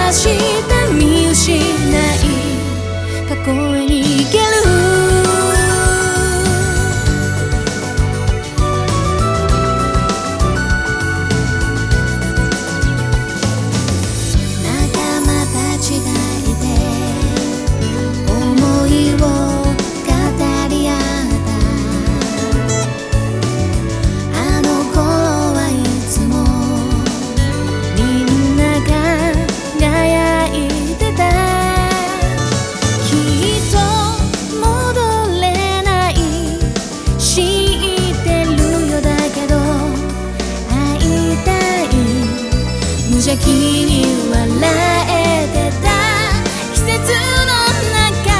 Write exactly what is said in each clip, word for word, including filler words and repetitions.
探して見失い過去へ逃げる仲間たちがいて思いを語り合ったあの頃はいつもみんなが輝いてたきっと戻れない知ってるよだけど会いたい無邪気に笑えてた季節の中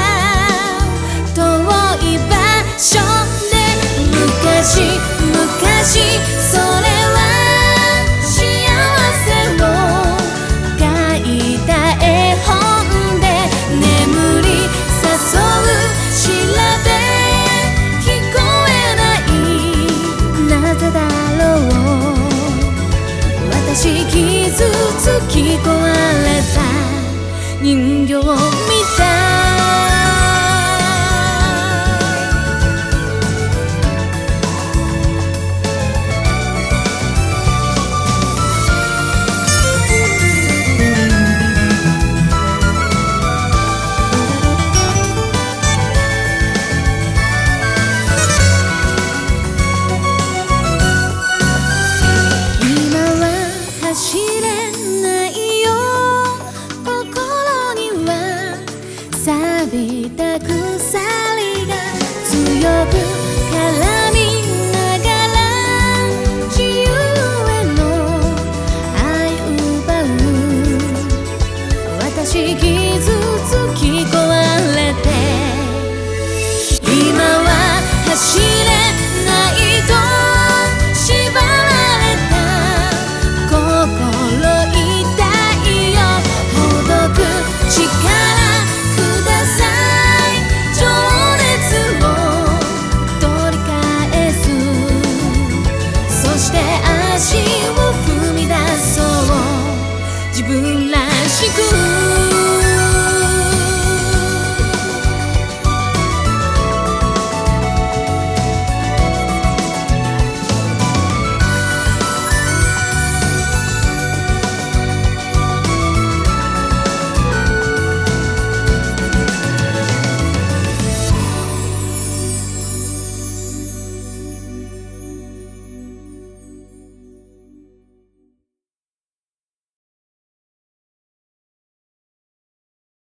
遠い場所で昔昔それは幸せを書いた絵本で眠り誘う調べ聞こえないなぜだろう私傷つき壊れた人形